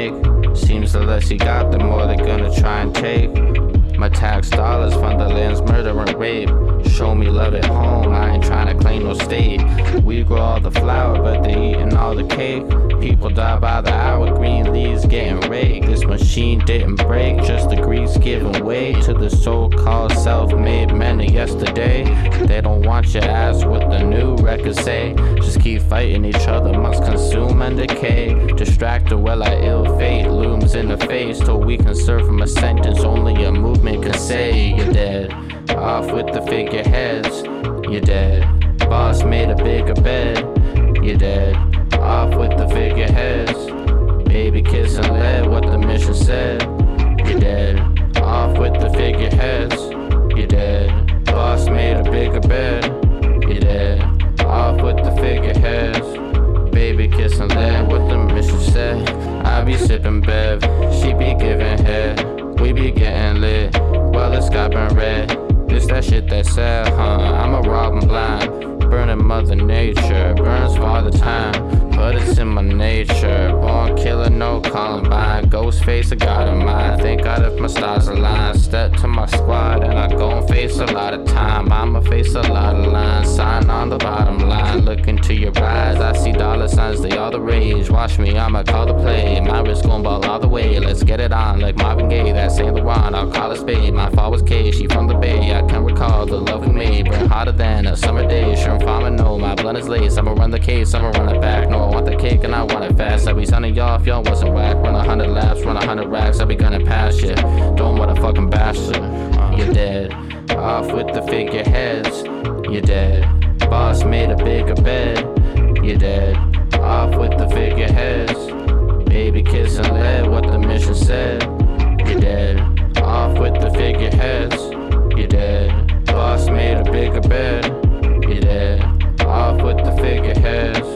make. Seems the less you got, the more they're gonna try and take. My tax dollars fund the land's murder and rape. Show me love at home, I ain't tryna claim no state. We grow all the flour, but they eating all the cake. People die by the hour, green leaves getting raked. This machine didn't break, just the grease giving way to the so-called self-made men of yesterday. They don't want your ass what the new records say. Just keep fighting each other, must consume and decay. Distracted well our ill fate looms in the face. Till we can serve from a sentence only a movement can say. You're dead, off with the figureheads. You're dead, boss made a bigger bed. You're dead, off with the figureheads. Baby kiss and lead, what the mission said. You're dead, off with the figureheads. You're dead, boss made a bigger bed. You're dead, off with the figureheads. Baby kiss and lead, what the mission said. I be sipping bev, she be giving head. We be getting lit, well the sky been red. This that shit that's sad, I'm a robbing blind. Burning mother nature, burns for the time. But it's in my nature, born killer, no Columbine. Ghost face, I got in mind. Thank God if my stars align. Step to my squad and I go and face a lot of time. I'ma face a lot of lines, sign on the bottom line. Look into your eyes, I see dollar signs, they all the rage. Watch me, I'ma call the play. My wrist gon' ball all the way, let's get it on. Like Marvin Gaye, that Saint Laurent, I'll call it spade. My fall was K, she from the Bay. I can recall the love we made, burn hotter than a summer day. Sure, farmer, no, my blunt is lace. I'ma run the case, I'ma run it back. No, I want the cake and I want it fast. I be signing y'all if y'all wasn't whack. Run 100 laps, run 100 racks. I be gunning past you. Don't want a fucking bastard. You're dead, off with the figureheads. You're dead, boss made a bigger bed. You're dead, off with the figureheads. Baby kiss and lead, what the mission said. You're dead, off with the figureheads. You're dead, boss made a bigger bed. You're dead, off with the figureheads.